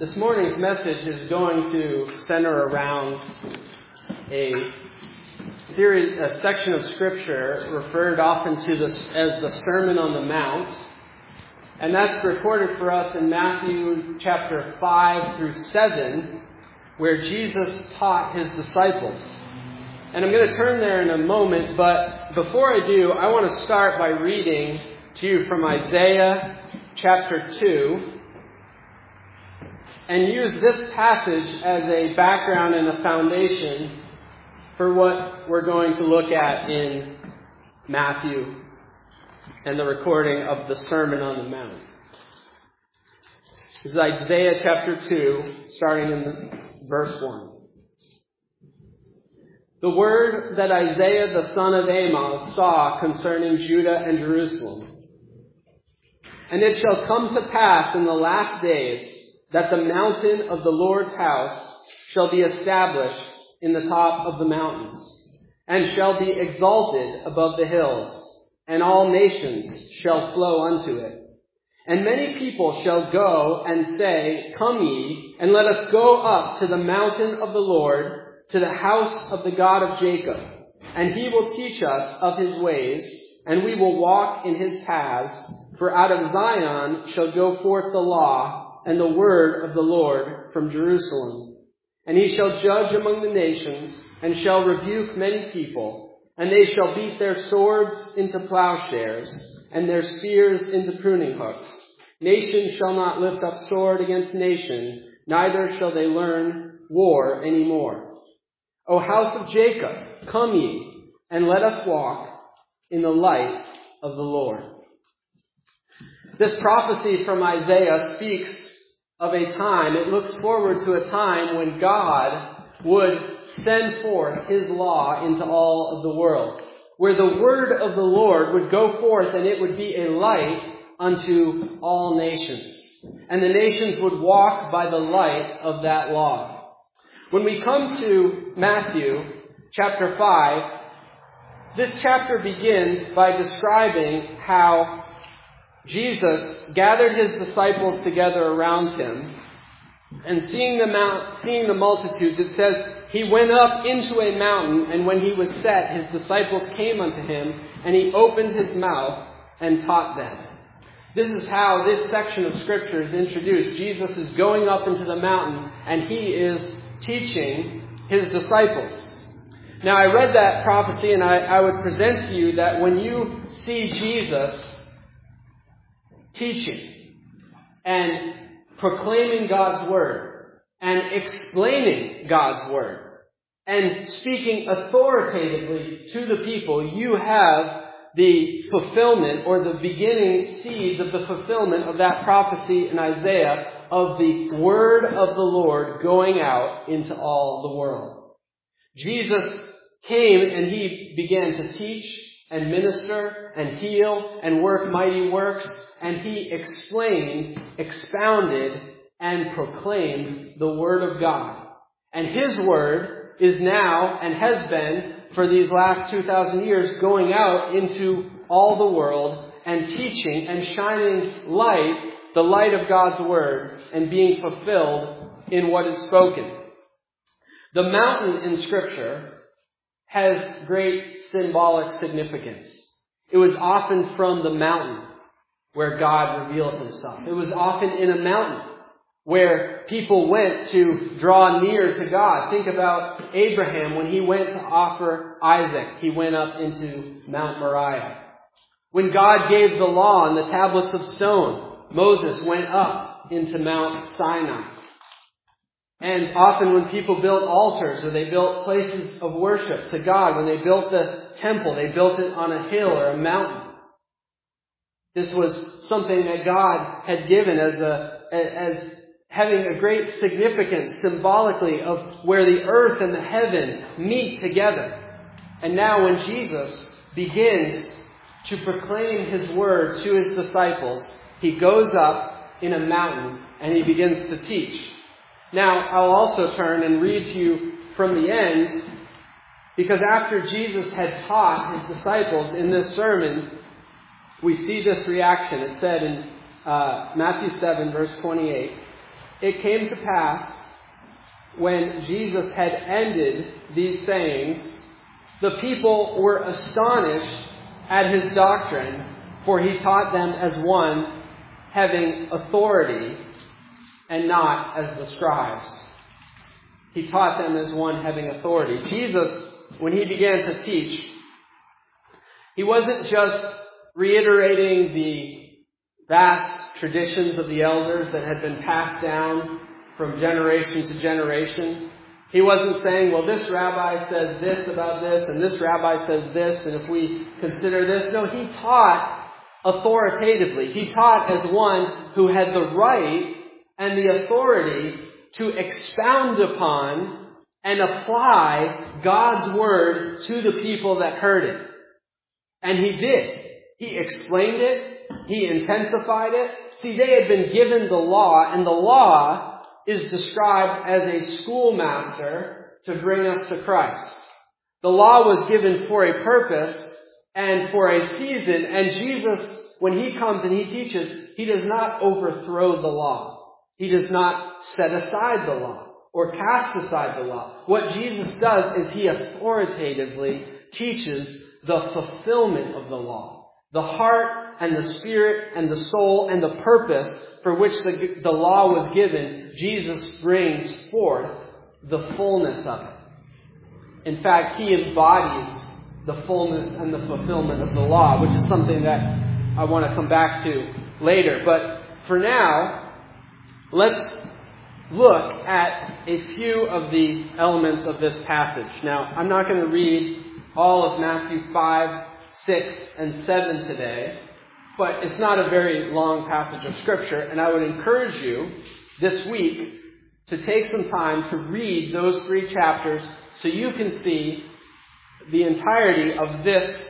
This morning's message is going to center around a section of Scripture referred often to as the Sermon on the Mount. And that's recorded for us in Matthew chapter 5 through 7, where Jesus taught his disciples. And I'm going to turn there in a moment, but before I do, I want to start by reading to you from Isaiah chapter 2, and use this passage as a background and a foundation for what we're going to look at in Matthew and the recording of the Sermon on the Mount. This is Isaiah chapter 2, starting in verse 1. The word that Isaiah the son of Amos saw concerning Judah and Jerusalem. And it shall come to pass in the last days that the mountain of the Lord's house shall be established in the top of the mountains, and shall be exalted above the hills, and all nations shall flow unto it. And many people shall go and say, Come ye, and let us go up to the mountain of the Lord, to the house of the God of Jacob. And he will teach us of his ways, and we will walk in his paths. For out of Zion shall go forth the law, and the word of the Lord from Jerusalem. And he shall judge among the nations, and shall rebuke many people, and they shall beat their swords into plowshares, and their spears into pruning hooks. Nation shall not lift up sword against nation, neither shall they learn war any more. O house of Jacob, come ye, and let us walk in the light of the Lord. This prophecy from Isaiah speaks of a time, it looks forward to a time when God would send forth his law into all of the world, where the word of the Lord would go forth and it would be a light unto all nations. And the nations would walk by the light of that law. When we come to Matthew chapter 5, this chapter begins by describing how Jesus gathered his disciples together around him, and seeing the multitudes, it says, he went up into a mountain, and when he was set, his disciples came unto him, and he opened his mouth and taught them. This is how this section of Scripture is introduced. Jesus is going up into the mountain, and he is teaching his disciples. Now, I read that prophecy, and I would present to you that when you see Jesus teaching and proclaiming God's word and explaining God's word and speaking authoritatively to the people, you have the fulfillment or the beginning seeds of the fulfillment of that prophecy in Isaiah of the word of the Lord going out into all the world. Jesus came and he began to teach and minister and heal and work mighty works. And he explained, expounded, and proclaimed the Word of God. And his Word is now, and has been, for these last 2,000 years, going out into all the world and teaching and shining light, the light of God's Word, and being fulfilled in what is spoken. The mountain in Scripture has great symbolic significance. It was often from the mountain where God revealed himself. It was often in a mountain where people went to draw near to God. Think about Abraham when he went to offer Isaac. He went up into Mount Moriah. When God gave the law on the tablets of stone, Moses went up into Mount Sinai. And often when people built altars or they built places of worship to God, when they built the temple, they built it on a hill or a mountain. This was something that God had given as having a great significance symbolically of where the earth and the heaven meet together. And now when Jesus begins to proclaim his word to his disciples, he goes up in a mountain and he begins to teach. Now, I'll also turn and read to you from the end, because after Jesus had taught his disciples in this sermon, we see this reaction. It said in Matthew 7, verse 28, it came to pass when Jesus had ended these sayings, the people were astonished at his doctrine, for he taught them as one having authority and not as the scribes. He taught them as one having authority. Jesus, when he began to teach, he wasn't just reiterating the vast traditions of the elders that had been passed down from generation to generation. He wasn't saying, well, this rabbi says this about this, and this rabbi says this, and if we consider this. No, he taught authoritatively. He taught as one who had the right and the authority to expound upon and apply God's word to the people that heard it. And he did. He explained it. He intensified it. See, they had been given the law, and the law is described as a schoolmaster to bring us to Christ. The law was given for a purpose and for a season, and Jesus, when he comes and he teaches, he does not overthrow the law. He does not set aside the law or cast aside the law. What Jesus does is he authoritatively teaches the fulfillment of the law. The heart and the spirit and the soul and the purpose for which the law was given, Jesus brings forth the fullness of it. In fact, he embodies the fullness and the fulfillment of the law, which is something that I want to come back to later. But for now, let's look at a few of the elements of this passage. Now, I'm not going to read all of Matthew 5, 6, and 7 today, but it's not a very long passage of Scripture, and I would encourage you this week to take some time to read those 3 chapters so you can see the entirety of this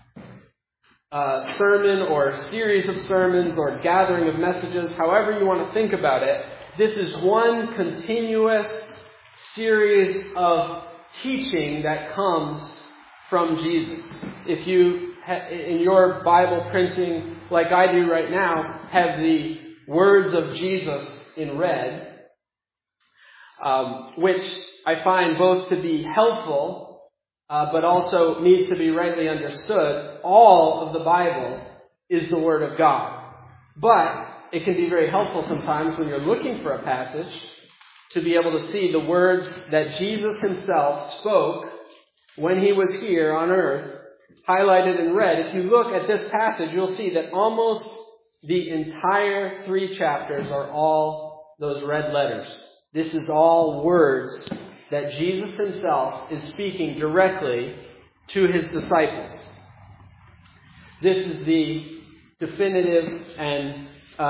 sermon or series of sermons or gathering of messages, however you want to think about it. This is one continuous series of teaching that comes from Jesus. If you, in your Bible printing like I do right now, have the words of Jesus in red, which I find both to be helpful but also needs to be rightly understood, all of the Bible is the Word of God. But it can be very helpful sometimes when you're looking for a passage to be able to see the words that Jesus himself spoke when he was here on earth, highlighted in red. If you look at this passage, you'll see that almost the entire 3 chapters are all those red letters. This is all words that Jesus himself is speaking directly to his disciples. This is the definitive and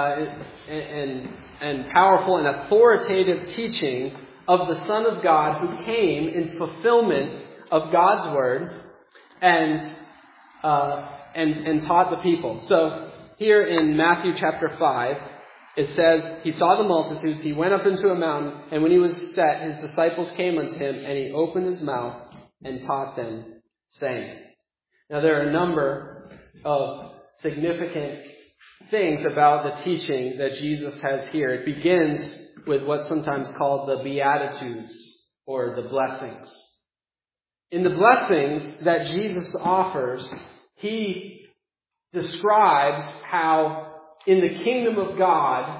powerful and authoritative teaching of the Son of God who came in fulfillment of God's word and taught the people. So here in Matthew chapter 5, it says, he saw the multitudes, he went up into a mountain, and when he was set, his disciples came unto him, and he opened his mouth and taught them, saying. Now there are a number of significant things about the teaching that Jesus has here. It begins with what's sometimes called the Beatitudes, or the blessings. In the blessings that Jesus offers, he describes how in the kingdom of God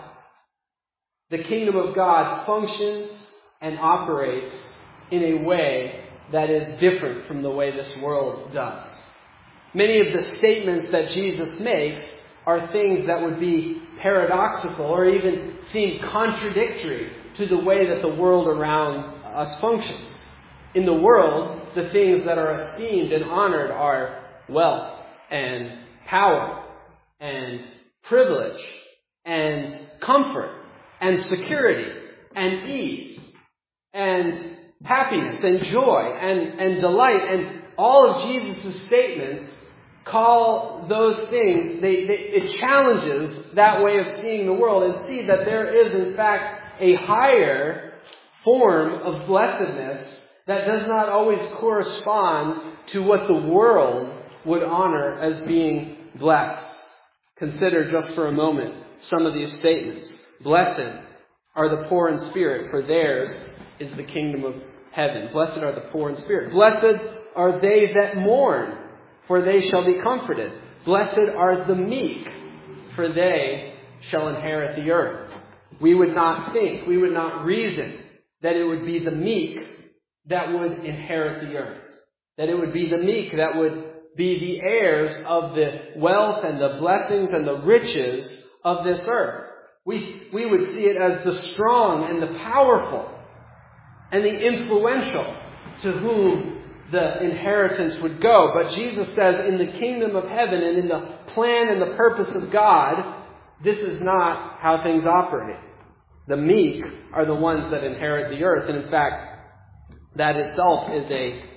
functions and operates in a way that is different from the way this world does. Many of the statements that Jesus makes are things that would be paradoxical or even seem contradictory to the way that the world around us functions. In the world, the things that are esteemed and honored are wealth and power and privilege and comfort and security and ease and happiness and joy and delight. And all of Jesus' statements call those things, it challenges that way of seeing the world and see that there is in fact a higher form of blessedness that does not always correspond to what the world would honor as being blessed. Consider just for a moment some of these statements. Blessed are the poor in spirit, for theirs is the kingdom of heaven. Blessed are the poor in spirit. Blessed are they that mourn, for they shall be comforted. Blessed are the meek, for they shall inherit the earth. We would not think, we would not reason that it would be the meek that would inherit the earth. That it would be the meek that would be the heirs of the wealth and the blessings and the riches of this earth. We would see it as the strong and the powerful and the influential to whom the inheritance would go. But Jesus says in the kingdom of heaven and in the plan and the purpose of God, this is not how things operate. The meek are the ones that inherit the earth. And in fact, that itself is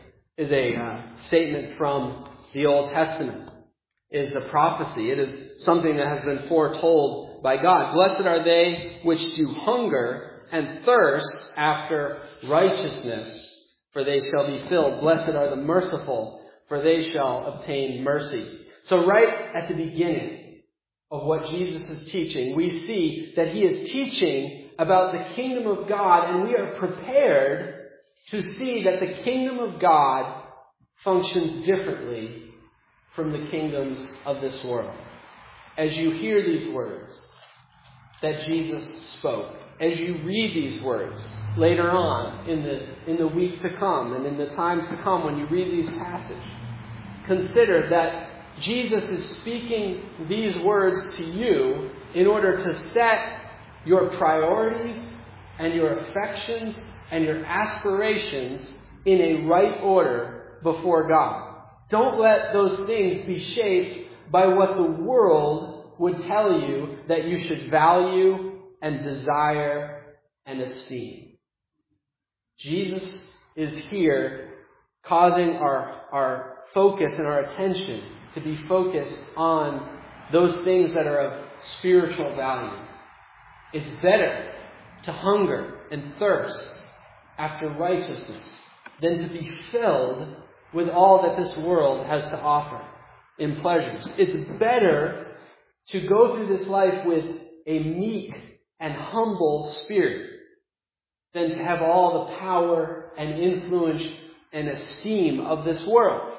a statement from the Old Testament. It is a prophecy. It is something that has been foretold by God. Blessed are they which do hunger and thirst after righteousness, for they shall be filled. Blessed are the merciful, for they shall obtain mercy. So right at the beginning of what Jesus is teaching, we see that he is teaching about the kingdom of God, and we are prepared to see that the kingdom of God functions differently from the kingdoms of this world. As you hear these words that Jesus spoke, as you read these words later on in the week to come and in the times to come when you read these passages, consider that Jesus is speaking these words to you in order to set your priorities and your affections and your aspirations in a right order before God. Don't let those things be shaped by what the world would tell you that you should value and desire and esteem. Jesus is here causing our focus and our attention to be focused on those things that are of spiritual value. It's better to hunger and thirst after righteousness than to be filled with all that this world has to offer in pleasures. It's better to go through this life with a meek and humble spirit than to have all the power and influence and esteem of this world.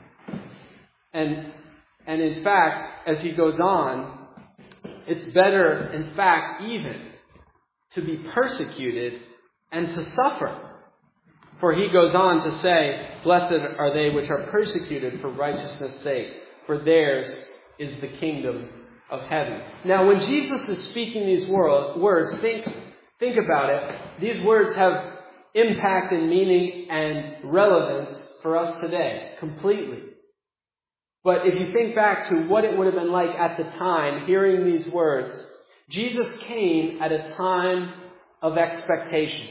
And in fact, as he goes on, it's better, in fact, even to be persecuted and to suffer. For he goes on to say, blessed are they which are persecuted for righteousness' sake, for theirs is the kingdom of heaven. Now, when Jesus is speaking these words, think about it. These words have impact and meaning and relevance for us today, completely. But if you think back to what it would have been like at the time, hearing these words, Jesus came at a time of expectation.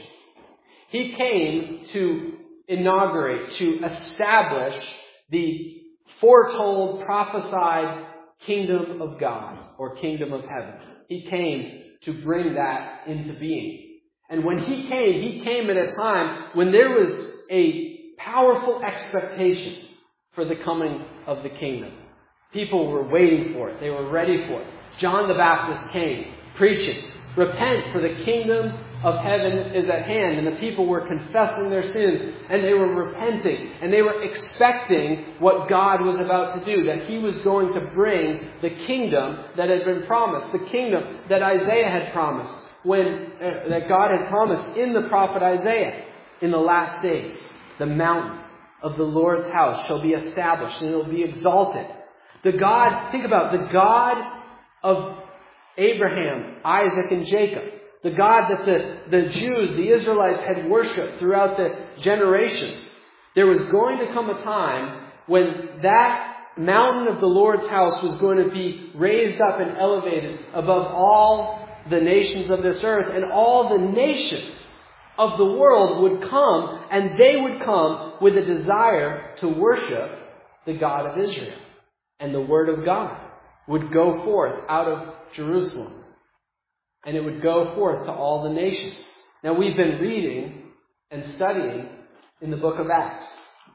He came to inaugurate, to establish the foretold, prophesied kingdom of God, or kingdom of heaven. He came to bring that into being. And when he came at a time when there was a powerful expectation for the coming of the kingdom. People were waiting for it. They were ready for it. John the Baptist came, preaching, repent, for the kingdom of heaven is at hand. And the people were confessing their sins, and they were repenting, and they were expecting what God was about to do, that he was going to bring the kingdom that had been promised, the kingdom that Isaiah had promised, that God had promised in the prophet Isaiah. In the last days, the mountain of the Lord's house shall be established, and it will be exalted. Think about the God of Abraham, Isaac, and Jacob. The God that the Jews, the Israelites, had worshipped throughout the generations. There was going to come a time when that mountain of the Lord's house was going to be raised up and elevated above all the nations of this earth, and all the nations of the world would come, and they would come with a desire to worship the God of Israel. And the word of God would go forth out of Jerusalem. And it would go forth to all the nations. Now, we've been reading and studying in the book of Acts.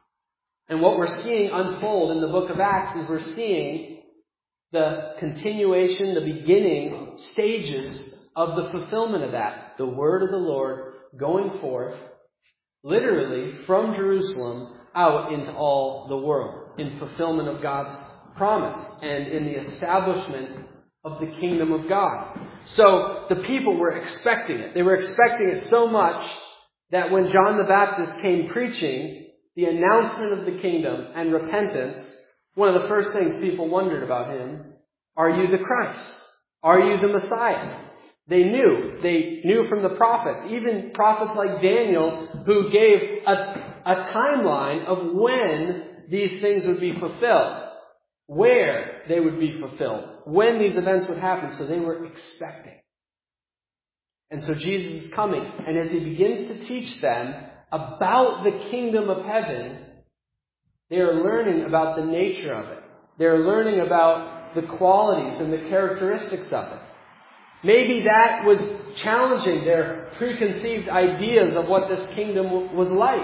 And what we're seeing unfold in the book of Acts is we're seeing the continuation, the beginning stages of the fulfillment of that. The word of the Lord going forth, literally from Jerusalem out into all the world, in fulfillment of God's promise and in the establishment of the kingdom of God. So the people were expecting it. They were expecting it so much that when John the Baptist came preaching the announcement of the kingdom and repentance, one of the first things people wondered about him, are you the Christ? Are you the Messiah? They knew from the prophets, even prophets like Daniel, who gave a timeline of when these things would be fulfilled, where they would be fulfilled, when these events would happen. So they were expecting. And so Jesus is coming, and as he begins to teach them about the kingdom of heaven, they are learning about the nature of it. They are learning about the qualities and the characteristics of it. Maybe that was challenging their preconceived ideas of what this kingdom was like.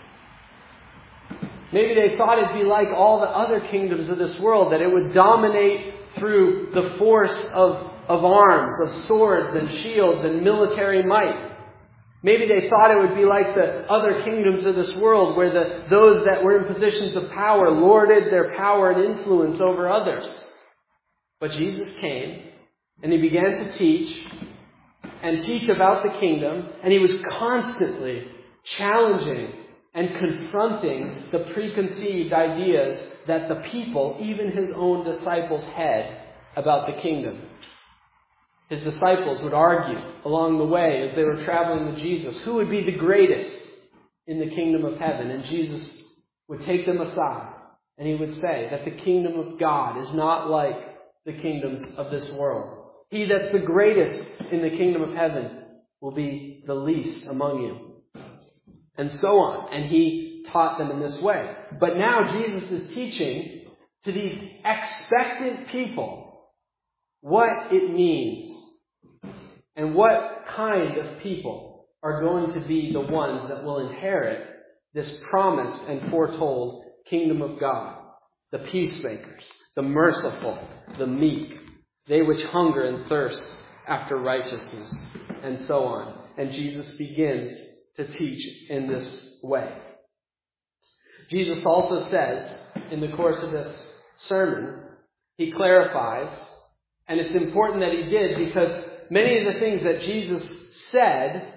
Maybe they thought it'd be like all the other kingdoms of this world, that it would dominate through the force of arms, of swords and shields and military might. Maybe they thought it would be like the other kingdoms of this world, where those that were in positions of power lorded their power and influence over others. But Jesus came, and he began to teach about the kingdom, and he was constantly challenging and confronting the preconceived ideas that the people, even his own disciples, had about the kingdom. His disciples would argue along the way as they were traveling with Jesus who would be the greatest in the kingdom of heaven. And Jesus would take them aside, and he would say that the kingdom of God is not like the kingdoms of this world. He that's the greatest in the kingdom of heaven will be the least among you. And so on. And he taught them in this way. But now Jesus is teaching to these expectant people what it means and what kind of people are going to be the ones that will inherit this promised and foretold kingdom of God. The peacemakers, the merciful, the meek, they which hunger and thirst after righteousness, and so on. And Jesus begins to teach in this way. Jesus also says, in the course of this sermon, he clarifies, and it's important that he did because many of the things that Jesus said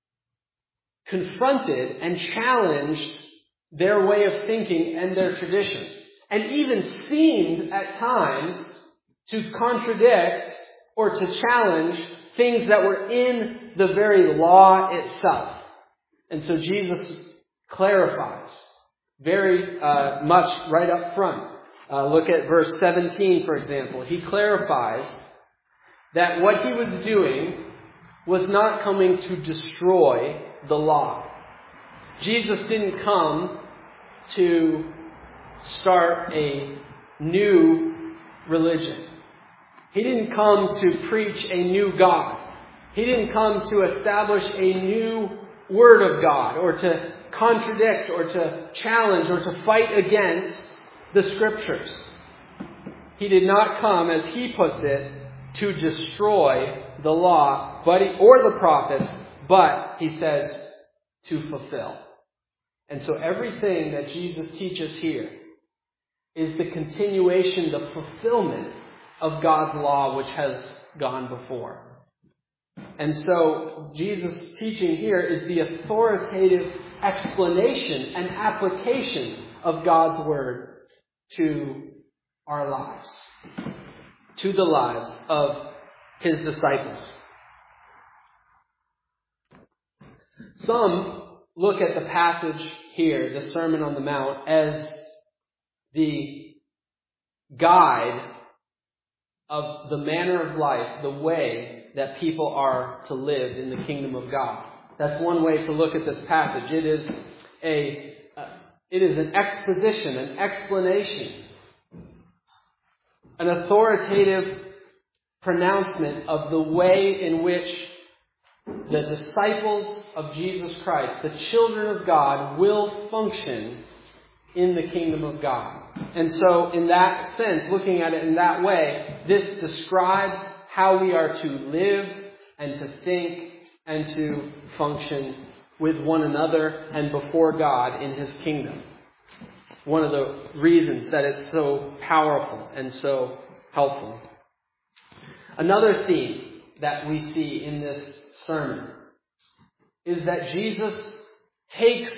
confronted and challenged their way of thinking and their traditions, and even seemed at times to contradict or to challenge things that were in the very law itself. And so Jesus clarifies very much right up front. Look at verse 17, for example. He clarifies that what he was doing was not coming to destroy the law. Jesus didn't come to start a new religion. He didn't come to preach a new God. He didn't come to establish a new word of God, or to contradict, or to challenge, or to fight against the Scriptures. He did not come, as he puts it, to destroy the law or the prophets, but, he says, to fulfill. And so everything that Jesus teaches here is the continuation, the fulfillment of God's law which has gone before. And so Jesus' teaching here is the authoritative explanation and application of God's Word to our lives, to the lives of his disciples. Some look at the passage here, the Sermon on the Mount, as the guide of the manner of life, the way that people are to live in the kingdom of God. That's one way to look at this passage. It is an exposition, an explanation, an authoritative pronouncement of the way in which the disciples of Jesus Christ, the children of God, will function in the kingdom of God. And so in that sense, looking at it in that way, this describes how we are to live and to think and to function with one another and before God in His kingdom. One of the reasons that it's so powerful and so helpful. Another theme that we see in this sermon is that Jesus takes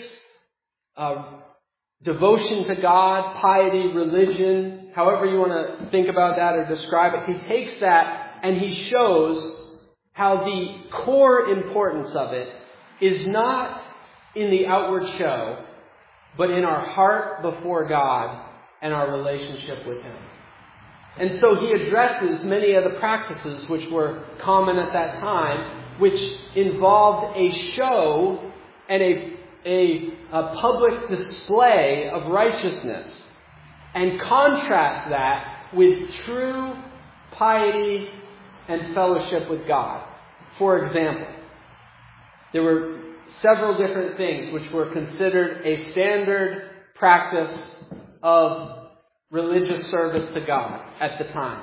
devotion to God, piety, religion, however you want to think about that or describe it. He takes that and He shows how the core importance of it is not in the outward show, but in our heart before God and our relationship with Him. And so He addresses many of the practices which were common at that time, which involved a show and a public display of righteousness, and contrast that with true piety and fellowship with God. For example, there were several different things which were considered a standard practice of religious service to God at the time.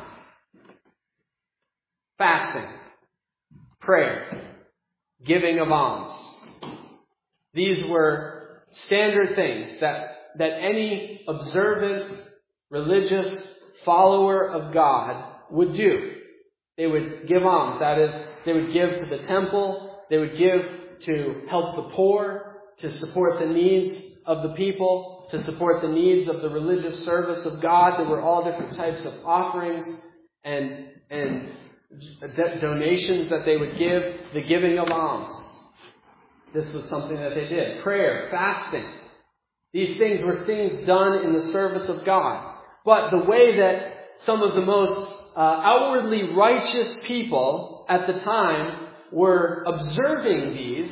Fasting, prayer, giving of alms. These were standard things that any observant, religious follower of God would do. They would give alms. That is, they would give to the temple. They would give to help the poor, to support the needs of the people, to support the needs of the religious service of God. There were all different types of offerings and donations that they would give. The giving of alms. This was something that they did. Prayer, fasting. These things were things done in the service of God. But the way that some of the most outwardly righteous people at the time were observing these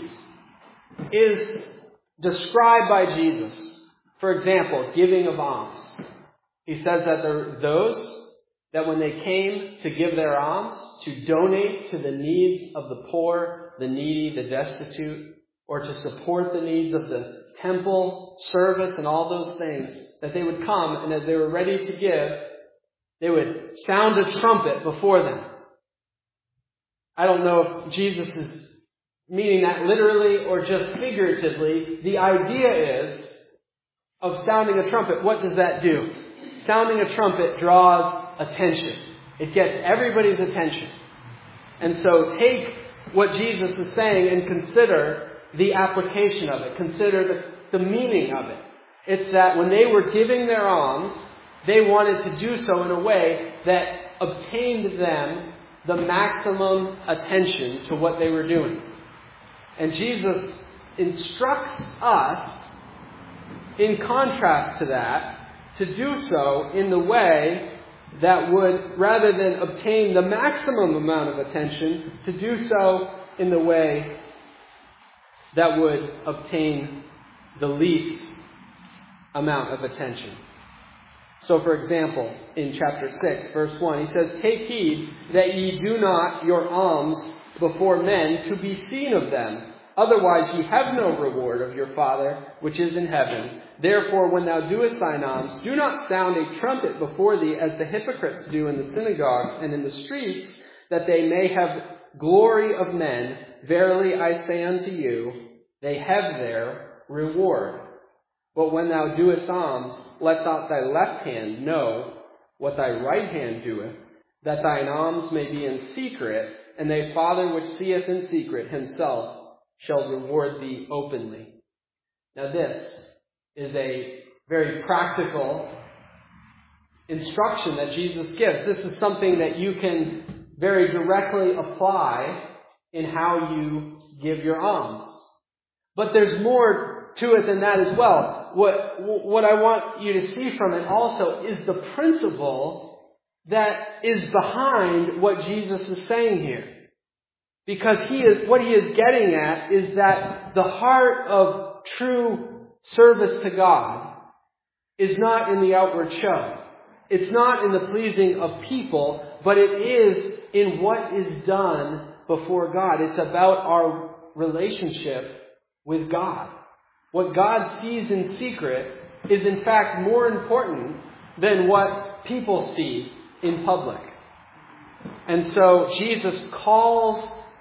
is described by Jesus. For example, giving of alms. He says that there were those that when they came to give their alms, to donate to the needs of the poor, the needy, the destitute, or to support the needs of the temple service and all those things, that they would come, and as they were ready to give, they would sound a trumpet before them. I don't know if Jesus is meaning that literally or just figuratively. The idea is of sounding a trumpet. What does that do? Sounding a trumpet draws attention. It gets everybody's attention. And so take what Jesus is saying and consider the application of it. Consider the meaning of it. It's that when they were giving their alms, they wanted to do so in a way that obtained them the maximum attention to what they were doing. And Jesus instructs us, in contrast to that, to do so in the way that would, rather than obtain the maximum amount of attention, to do so in the way that would obtain the least amount of attention. So, for example, in chapter 6, verse 1, he says, "Take heed that ye do not your alms before men to be seen of them. Otherwise ye have no reward of your Father which is in heaven. Therefore, when thou doest thine alms, do not sound a trumpet before thee as the hypocrites do in the synagogues and in the streets, that they may have glory of men. Verily I say unto you, they have their reward. But when thou doest alms, let not thy left hand know what thy right hand doeth, that thine alms may be in secret, and thy Father which seeth in secret himself shall reward thee openly." Now this is a very practical instruction that Jesus gives. This is something that you can very directly apply in how you give your alms. But there's more to it than that as well. What I want you to see from it also is the principle that is behind what Jesus is saying here. Because what he is getting at is that the heart of true service to God is not in the outward show. It's not in the pleasing of people, but it is in what is done before God. It's about our relationship with God. What God sees in secret is in fact more important than what people see in public. And so Jesus calls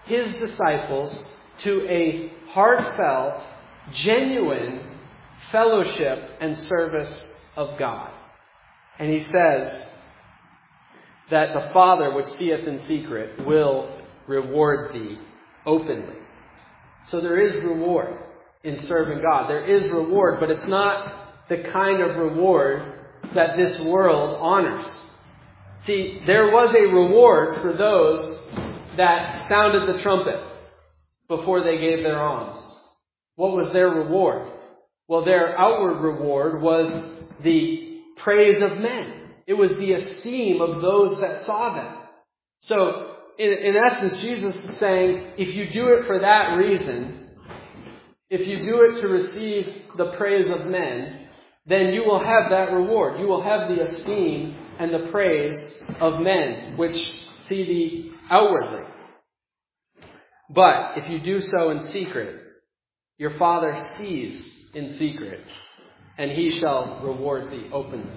his disciples to a heartfelt, genuine fellowship and service of God. And he says that the Father which seeth in secret will reward thee openly. So there is reward in serving God. There is reward, but it's not the kind of reward that this world honors. See, there was a reward for those that sounded the trumpet before they gave their alms. What was their reward? Well, their outward reward was the praise of men. It was the esteem of those that saw them. So, in essence, Jesus is saying, if you do it for that reason, if you do it to receive the praise of men, then you will have that reward. You will have the esteem and the praise of men, which see thee outwardly. But if you do so in secret, your Father sees in secret, and he shall reward thee openly.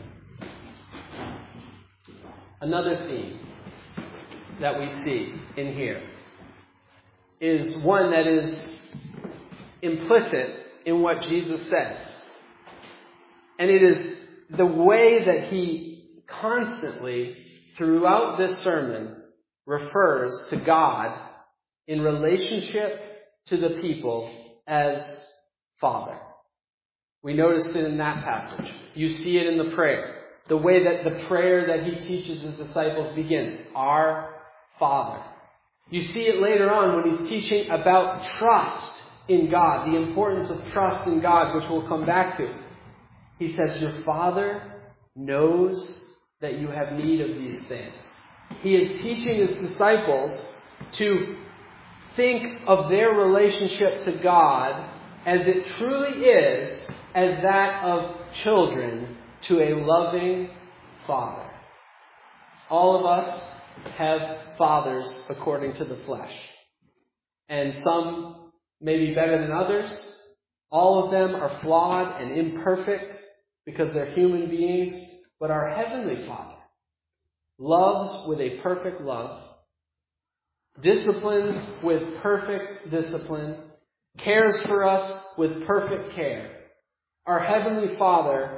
Another theme that we see in here is one that is implicit in what Jesus says. And it is the way that he constantly, throughout this sermon, refers to God in relationship to the people as Father. We notice it in that passage. You see it in the prayer. The way that the prayer that he teaches his disciples begins. Our Father. You see it later on when he's teaching about trust in God. The importance of trust in God, which we'll come back to. He says, your Father knows that you have need of these things. He is teaching his disciples to think of their relationship to God as it truly is, as that of children to a loving Father. All of us have fathers according to the flesh. And some may be better than others. All of them are flawed and imperfect because they're human beings. But our Heavenly Father loves with a perfect love, disciplines with perfect discipline, cares for us with perfect care. Our Heavenly Father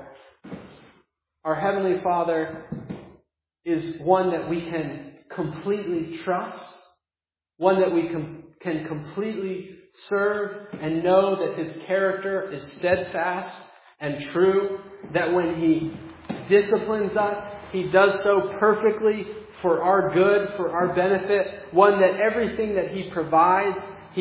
is one that we can completely trust, one that we can completely serve and know that his character is steadfast and true, that when he disciplines us, he does so perfectly for our good, for our benefit, one that everything that he provides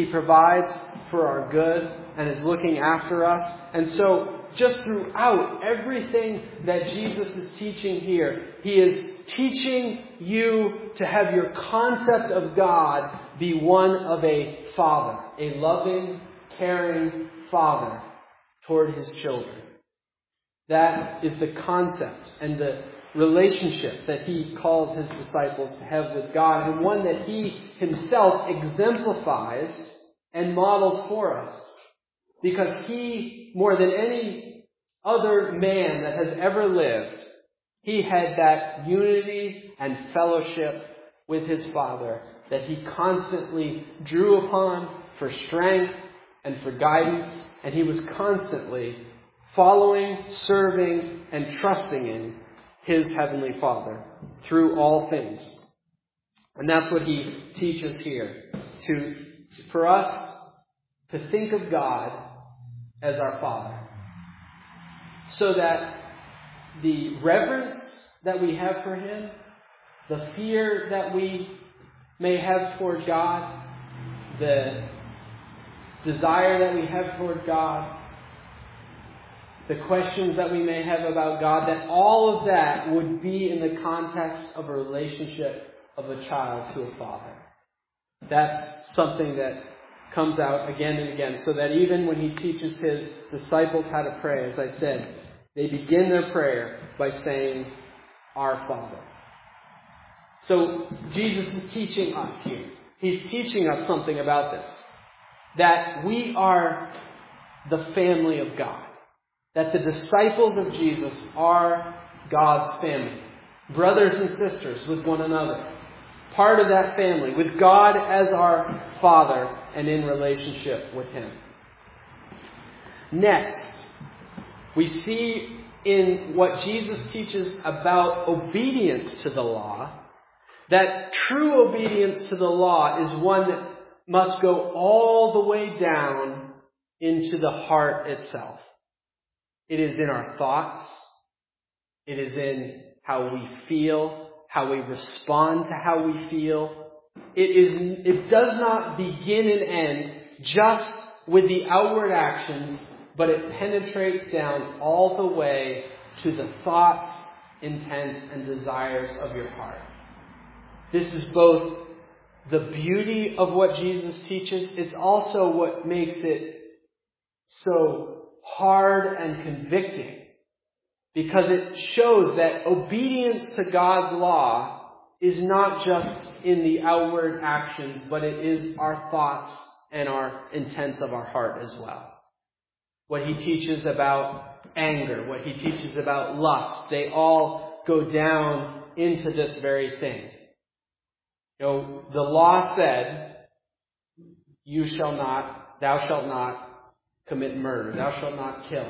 for our good and is looking after us. And so, just throughout everything that Jesus is teaching here, he is teaching you to have your concept of God be one of a father, a loving, caring father toward his children. That is the concept and the relationship that he calls his disciples to have with God, and one that he himself exemplifies and models for us. Because he, more than any other man that has ever lived, he had that unity and fellowship with his Father that he constantly drew upon for strength and for guidance, and he was constantly following, serving, and trusting in his Heavenly Father through all things. And that's what he teaches here. For us to think of God as our Father. So that the reverence that we have for him, the fear that we may have toward God, the desire that we have toward God, the questions that we may have about God, that all of that would be in the context of a relationship of a child to a father. That's something that comes out again and again, so that even when he teaches his disciples how to pray, as I said, they begin their prayer by saying, Our Father. So Jesus is teaching us here. He's teaching us something about this. That we are the family of God. That the disciples of Jesus are God's family. Brothers and sisters with one another. part of that family, with God as our Father and in relationship with Him. Next, we see in what Jesus teaches about obedience to the law, that true obedience to the law is one that must go all the way down into the heart itself. It is in our thoughts. It is in how we feel, how we respond to how we feel. It does not begin and end just with the outward actions, but it penetrates down all the way to the thoughts, intents, and desires of your heart. This is both the beauty of what Jesus teaches. It's also what makes it so hard and convicting, because it shows that obedience to God's law is not just in the outward actions, but it is our thoughts and our intents of our heart as well. What he teaches about anger, what he teaches about lust, they all go down into this very thing. You know, the law said, thou shalt not commit murder, thou shalt not kill.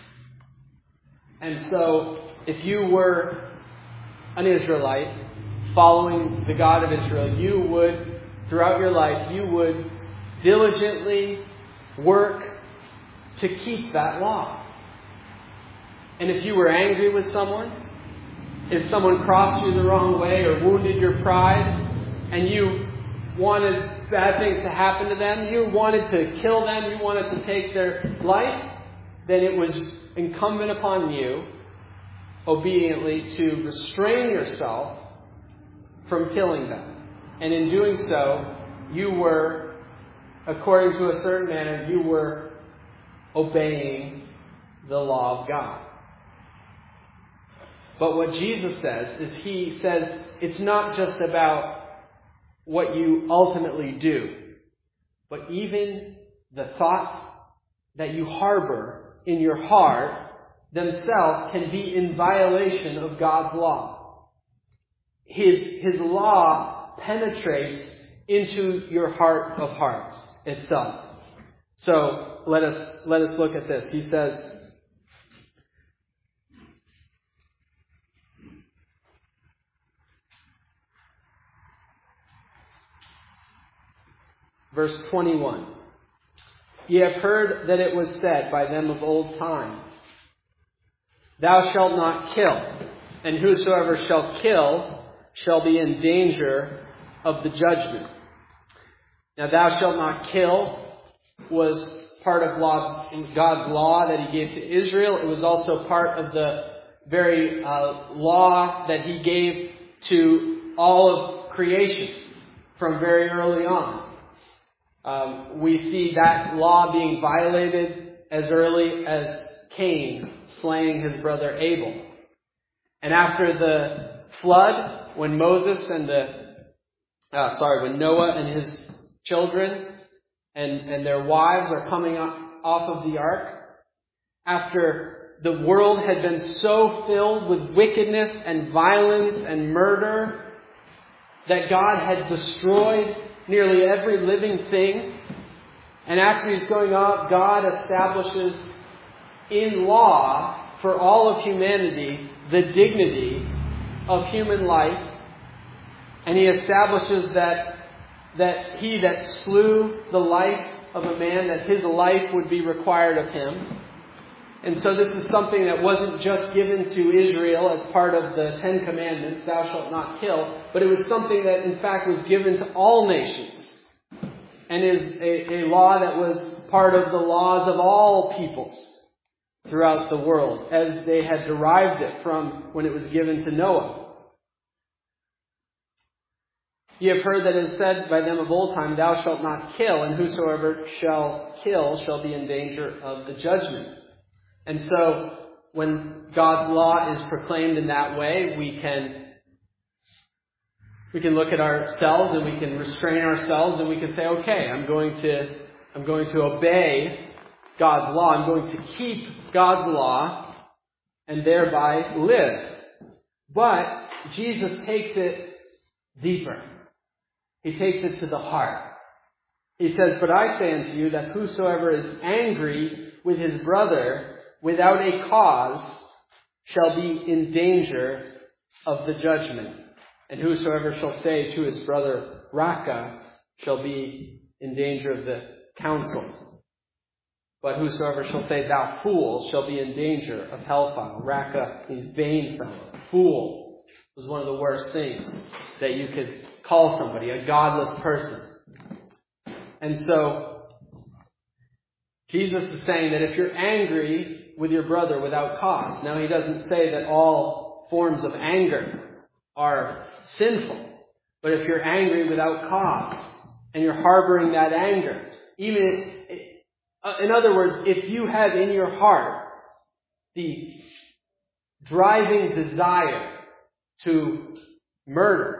And so, if you were an Israelite following the God of Israel, you would, throughout your life, you would diligently work to keep that law. And if you were angry with someone, if someone crossed you the wrong way or wounded your pride, and you wanted bad things to happen to them, you wanted to kill them, you wanted to take their life, then it was incumbent upon you, obediently, to restrain yourself from killing them. And in doing so, you were, according to a certain manner, you were obeying the law of God. But what Jesus says is, he says it's not just about what you ultimately do, but even the thoughts that you harbor in your heart themselves can be in violation of God's law. His law penetrates into your heart of hearts itself. So let us look at this. He says, verse 21. Ye have heard that it was said by them of old time, thou shalt not kill, and whosoever shall kill shall be in danger of the judgment. Now, thou shalt not kill was part of God's law that he gave to Israel. It was also part of the very law that he gave to all of creation from very early on. We see that law being violated as early as Cain slaying his brother Abel. And after the flood, when Noah and his children and their wives are coming off of the ark, after the world had been so filled with wickedness and violence and murder that God had destroyed nearly every living thing, and after he's going up, God establishes in law for all of humanity the dignity of human life, and he establishes that he that slew the life of a man, that his life would be required of him. And so this is something that wasn't just given to Israel as part of the Ten Commandments, thou shalt not kill, but it was something that in fact was given to all nations, and is a law that was part of the laws of all peoples throughout the world, as they had derived it from when it was given to Noah. Ye have heard that it is said by them of old time, thou shalt not kill, and whosoever shall kill shall be in danger of the judgment. And so, when God's law is proclaimed in that way, we can look at ourselves and we can restrain ourselves and we can say, okay, I'm going to obey God's law. I'm going to keep God's law and thereby live. But Jesus takes it deeper. He takes it to the heart. He says, "But I say unto you that whosoever is angry with his brother without a cause shall be in danger of the judgment. And whosoever shall say to his brother, Raca, shall be in danger of the council. But whosoever shall say, thou fool, shall be in danger of hellfire." Raca means vain fellow. Fool was one of the worst things that you could call somebody, a godless person. And so, Jesus is saying that if you're angry with your brother without cause, now he doesn't say that all forms of anger are sinful, but if you're angry without cause, and you're harboring that anger, even in other words, if you have in your heart the driving desire to murder,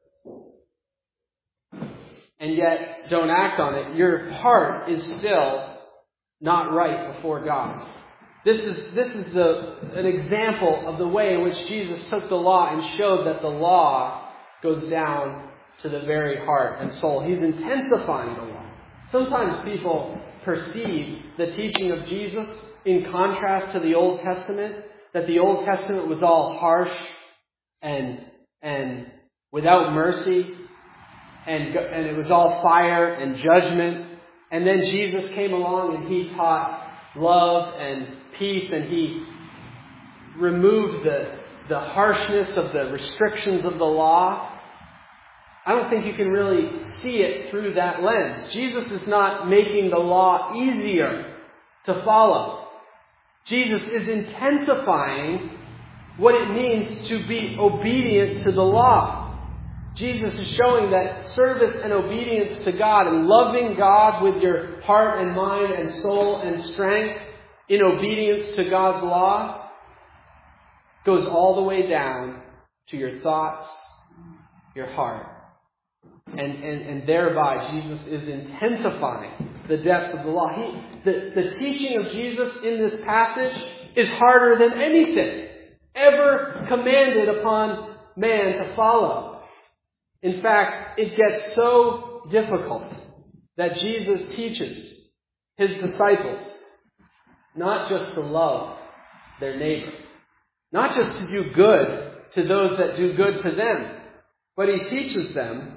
and yet don't act on it, your heart is still not right before God. This is an example of the way in which Jesus took the law and showed that the law goes down to the very heart and soul. He's intensifying the law. Sometimes people perceive the teaching of Jesus in contrast to the Old Testament, that the Old Testament was all harsh and without mercy, and it was all fire and judgment. And then Jesus came along and he taught love and peace, and he removed the harshness of the restrictions of the law. I don't think you can really see it through that lens. Jesus is not making the law easier to follow. Jesus is intensifying what it means to be obedient to the law. Jesus is showing that service and obedience to God and loving God with your heart and mind and soul and strength in obedience to God's law goes all the way down to your thoughts, your heart. And thereby Jesus is intensifying the depth of the law. The teaching of Jesus in this passage is harder than anything ever commanded upon man to follow. In fact, it gets so difficult that Jesus teaches his disciples not just to love their neighbor, not just to do good to those that do good to them, but he teaches them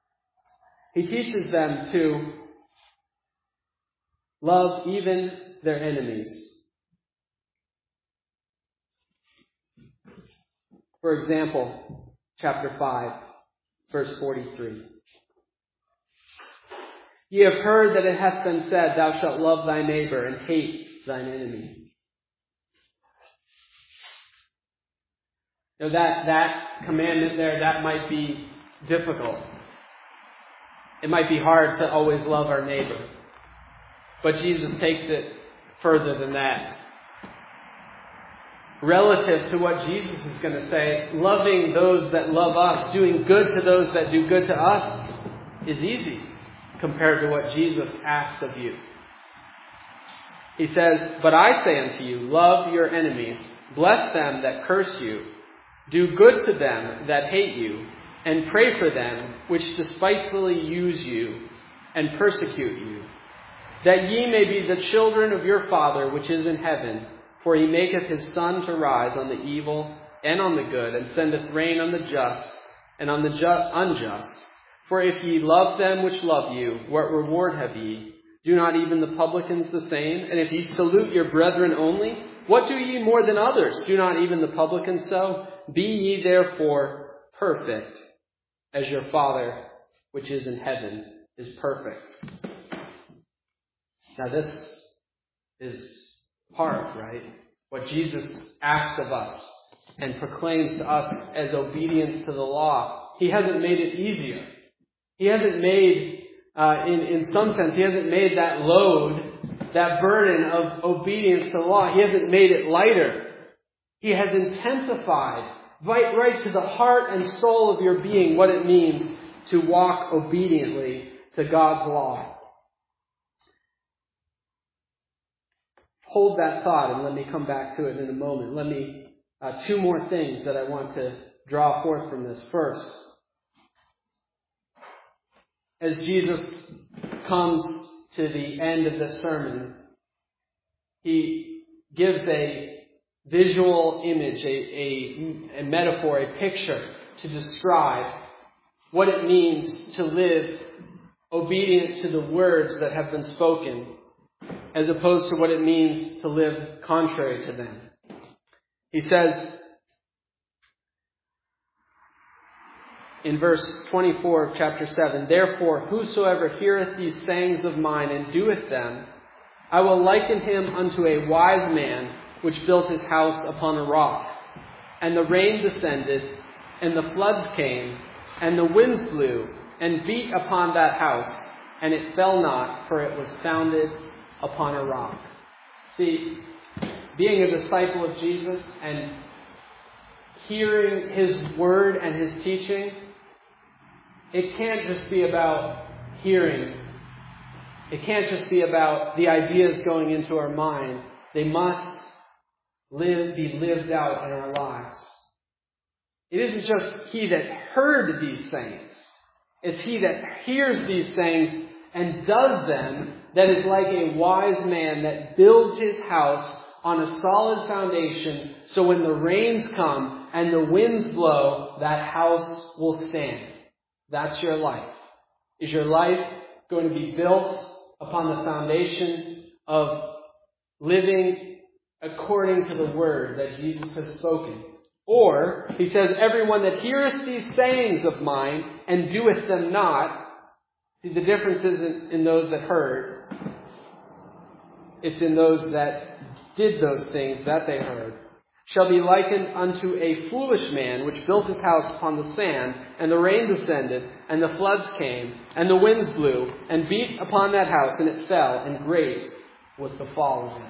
to love even their enemies. For example, chapter 5. Verse 43. Ye have heard that it hath been said, thou shalt love thy neighbor and hate thine enemy. Now that commandment there, that might be difficult. It might be hard to always love our neighbor. But Jesus takes it further than that. Relative to what Jesus is going to say, loving those that love us, doing good to those that do good to us, is easy compared to what Jesus asks of you. He says, "But I say unto you, love your enemies, bless them that curse you, do good to them that hate you, and pray for them which despitefully use you and persecute you, that ye may be the children of your Father which is in heaven. For he maketh his sun to rise on the evil and on the good, and sendeth rain on the just and on the unjust. For if ye love them which love you, what reward have ye? Do not even the publicans the same? And if ye salute your brethren only, what do ye more than others? Do not even the publicans so? Be ye therefore perfect, as your Father which is in heaven is perfect." Now this is hard, right? What Jesus asks of us and proclaims to us as obedience to the law. He hasn't made it easier. He hasn't made, in some sense, he hasn't made that load, that burden of obedience to the law. He hasn't made it lighter. He has intensified right to the heart and soul of your being what it means to walk obediently to God's law. Hold that thought and let me come back to it in a moment. Let me, two more things that I want to draw forth from this. First, as Jesus comes to the end of this sermon, he gives a visual image, a metaphor, a picture to describe what it means to live obedient to the words that have been spoken, as opposed to what it means to live contrary to them. He says in verse 24 of chapter 7, "Therefore, whosoever heareth these sayings of mine and doeth them, I will liken him unto a wise man which built his house upon a rock. And the rain descended, and the floods came, and the winds blew, and beat upon that house, and it fell not, for it was founded upon a rock." See, being a disciple of Jesus and hearing his word and his teaching, it can't just be about hearing. It can't just be about the ideas going into our mind. They must be lived out in our lives. It isn't just he that heard these things. It's he that hears these things and does them that is like a wise man that builds his house on a solid foundation, so when the rains come and the winds blow, that house will stand. That's your life. Is your life going to be built upon the foundation of living according to the word that Jesus has spoken? Or, he says, "Everyone that heareth these sayings of mine and doeth them not," see, the difference isn't in those that heard. It's in those that did those things that they heard. "Shall be likened unto a foolish man which built his house upon the sand, and the rain descended, and the floods came, and the winds blew, and beat upon that house, and it fell, and great was the fall of it."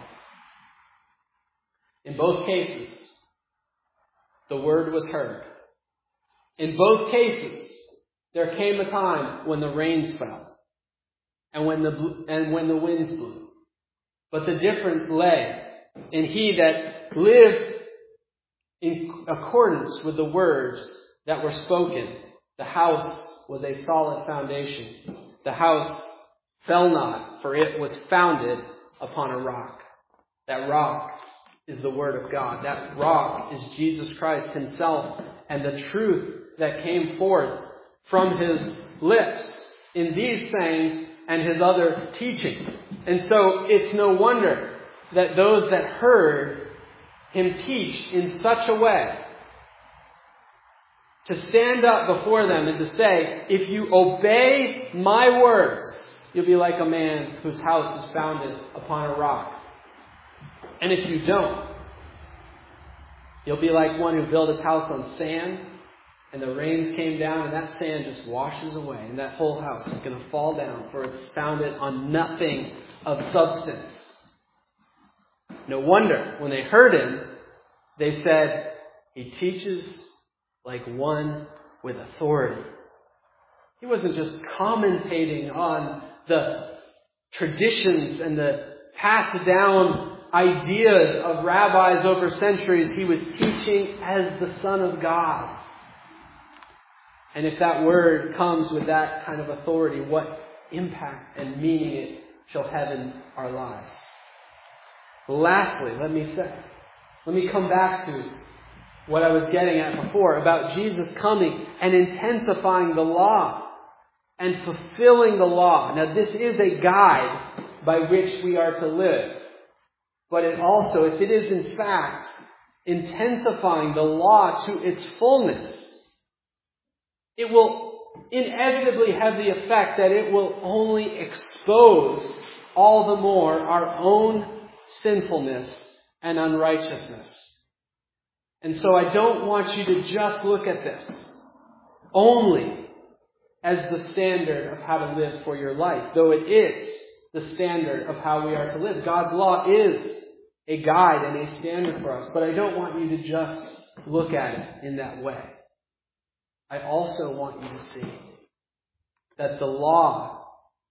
In both cases, the word was heard. In both cases, there came a time when the rains fell, and when the winds blew. But the difference lay in he that lived in accordance with the words that were spoken. The house was a solid foundation. The house fell not, for it was founded upon a rock. That rock is the Word of God. That rock is Jesus Christ himself and the truth that came forth from his lips in these sayings and his other teaching. And so it's no wonder that those that heard him teach in such a way, to stand up before them and to say, "If you obey my words, you'll be like a man whose house is founded upon a rock. And if you don't, you'll be like one who built his house on sand, and the rains came down, and that sand just washes away, and that whole house is going to fall down, for it's founded on nothing of substance." No wonder, when they heard him, they said, "He teaches like one with authority." He wasn't just commentating on the traditions and the passed down ideas of rabbis over centuries. He was teaching as the Son of God. And if that word comes with that kind of authority, what impact and meaning it shall have in our lives. Lastly, let me come back to what I was getting at before about Jesus coming and intensifying the law and fulfilling the law. Now, this is a guide by which we are to live. But it also, if it is in fact intensifying the law to its fullness, it will inevitably have the effect that it will only expose all the more our own sinfulness and unrighteousness. And so I don't want you to just look at this only as the standard of how to live for your life, though it is the standard of how we are to live. God's law is a guide and a standard for us, but I don't want you to just look at it in that way. I also want you to see that the law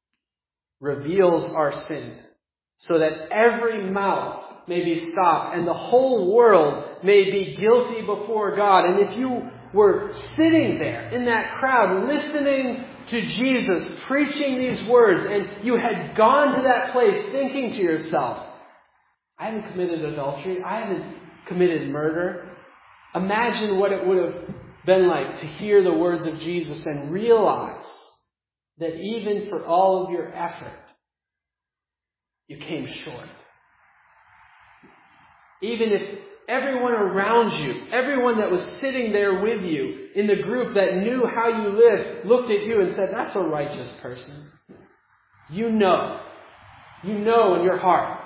reveals our sin, so that every mouth may be stopped and the whole world may be guilty before God. And if you were sitting there in that crowd listening to Jesus preaching these words, and you had gone to that place thinking to yourself, I haven't committed adultery, I haven't committed murder. Imagine what it would have been like to hear the words of Jesus and realize that even for all of your effort, you came short. Even if everyone around you, everyone that was sitting there with you in the group that knew how you lived, looked at you and said, that's a righteous person. You know in your heart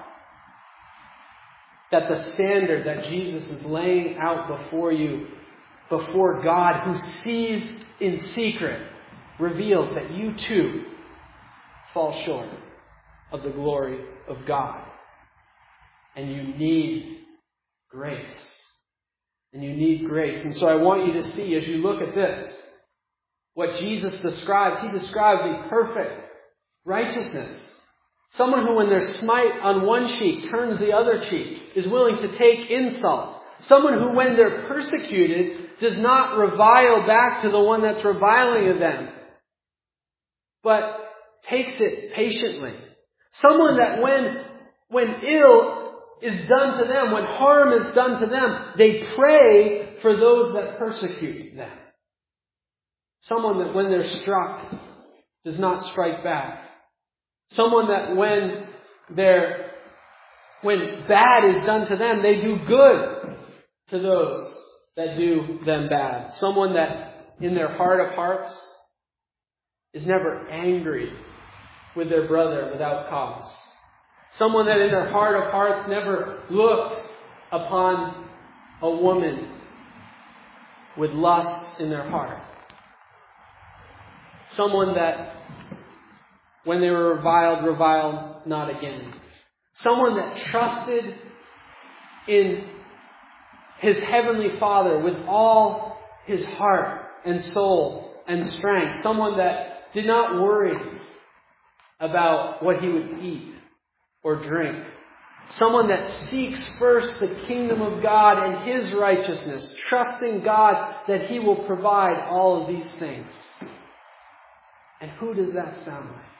that the standard that Jesus is laying out before you, before God who sees in secret, reveals that you too fall short of the glory of God. And you need grace. And you need grace. And so I want you to see, as you look at this, what Jesus describes. He describes the perfect righteousness. Someone who, when they're smite on one cheek, turns the other cheek, is willing to take insult. Someone who, when they're persecuted, does not revile back to the one that's reviling of them, but takes it patiently. Someone that when ill is done to them, when harm is done to them, they pray for those that persecute them. Someone that when they're struck, does not strike back. Someone that when bad is done to them, they do good to those that do them bad. Someone that in their heart of hearts is never angry with their brother without cause. Someone that in their heart of hearts never looks upon a woman with lust in their heart. Someone that when they were reviled not again. Someone that trusted in his heavenly Father with all his heart and soul and strength. Someone that did not worry about what he would eat or drink. Someone that seeks first the kingdom of God and his righteousness, trusting God that he will provide all of these things. And who does that sound like?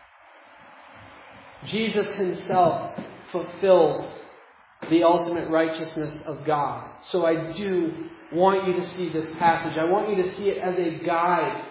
Jesus himself fulfills the ultimate righteousness of God. So I do want you to see this passage. I want you to see it as a guide,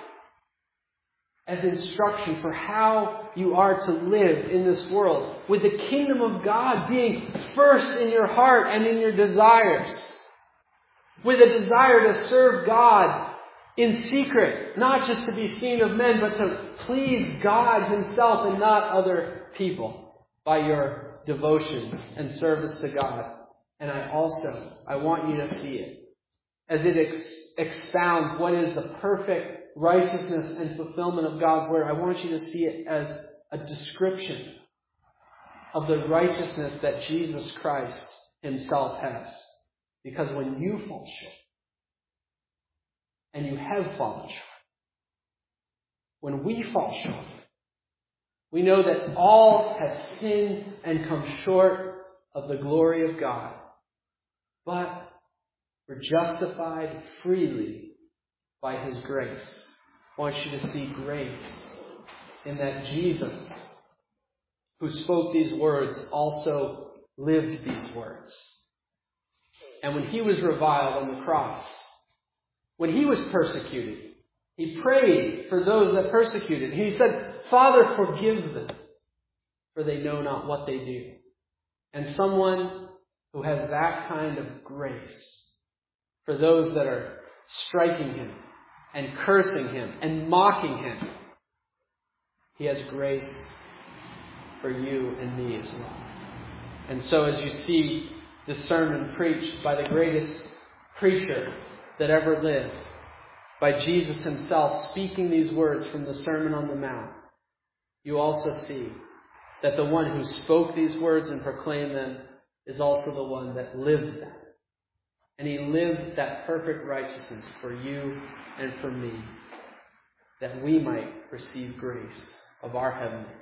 as instruction for how you are to live in this world, with the kingdom of God being first in your heart and in your desires, with a desire to serve God in secret, not just to be seen of men, but to please God himself and not other people by your devotion and service to God. And I want you to see it as it expounds what is the perfect righteousness and fulfillment of God's word. I want you to see it as a description of the righteousness that Jesus Christ himself has. Because when you fall short, and you have fallen short, when we fall short, we know that all have sinned and come short of the glory of God. But we're justified freely by his grace. I want you to see grace in that Jesus, who spoke these words, also lived these words. And when he was reviled on the cross, when he was persecuted, he prayed for those that persecuted. He said, Father, forgive them, for they know not what they do. And someone who has that kind of grace for those that are striking him and cursing him and mocking him, he has grace for you and me as well. And so as you see this sermon preached by the greatest preacher that ever lived, by Jesus himself speaking these words from the Sermon on the Mount, you also see that the one who spoke these words and proclaimed them is also the one that lived them. And he lived that perfect righteousness for you and for me, that we might receive grace of our Heavenly